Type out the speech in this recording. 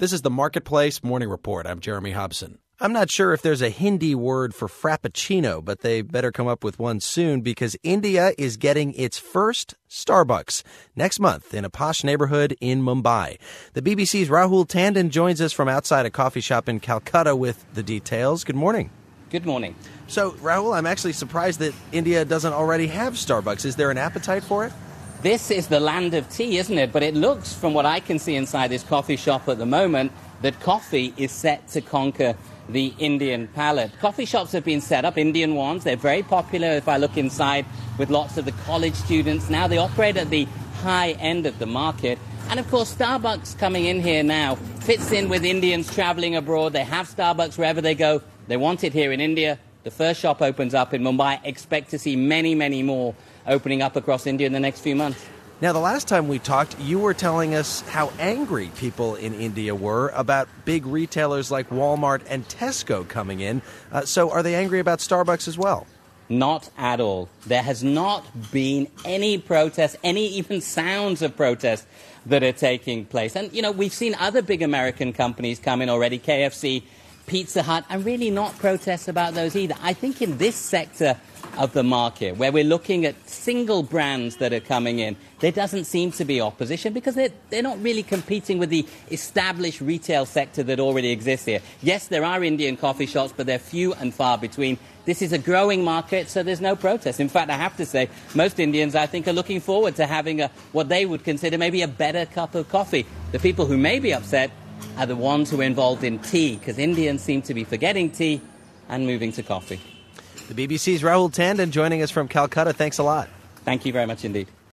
This is the Marketplace Morning Report. I'm Jeremy Hobson. I'm not sure if there's a Hindi word for frappuccino, but they better come up with one soon because India is getting its first Starbucks next month in a posh neighborhood in Mumbai. The BBC's Rahul Tandon joins us from outside a coffee shop in Calcutta with the details. Good morning. Good morning. So, Rahul, I'm actually surprised that India doesn't already have Starbucks. Is there an appetite for it? This is the land of tea, isn't it? But it looks, from what I can see inside this coffee shop at the moment, that coffee is set to conquer the Indian palate. Coffee shops have been set up, Indian ones. They're very popular if I look inside with lots of the college students. Now they operate at the high end of the market. And of course, Starbucks coming in here now fits in with Indians traveling abroad. They have Starbucks wherever they go. They want it here in India. The first shop opens up in Mumbai. Expect to see many, many more opening up across India in the next few months. Now, the last time we talked, you were telling us how angry people in India were about big retailers like Walmart and Tesco coming in. So are they angry about Starbucks as well? Not at all. There has not been any protest, any even sounds of protest that are taking place. And, we've seen other big American companies come in already, KFC, Pizza Hut, and really not protests about those either. I think in this sector of the market, where we're looking at single brands that are coming in, there doesn't seem to be opposition because they're not really competing with the established retail sector that already exists here. Yes, there are Indian coffee shops, but they're few and far between. This is a growing market, so there's no protest. In fact, I have to say, most Indians, I think, are looking forward to having what they would consider maybe a better cup of coffee. The people who may be upset are the ones who are involved in tea, because Indians seem to be forgetting tea and moving to coffee. The BBC's Rahul Tandon joining us from Calcutta. Thanks a lot. Thank you very much indeed.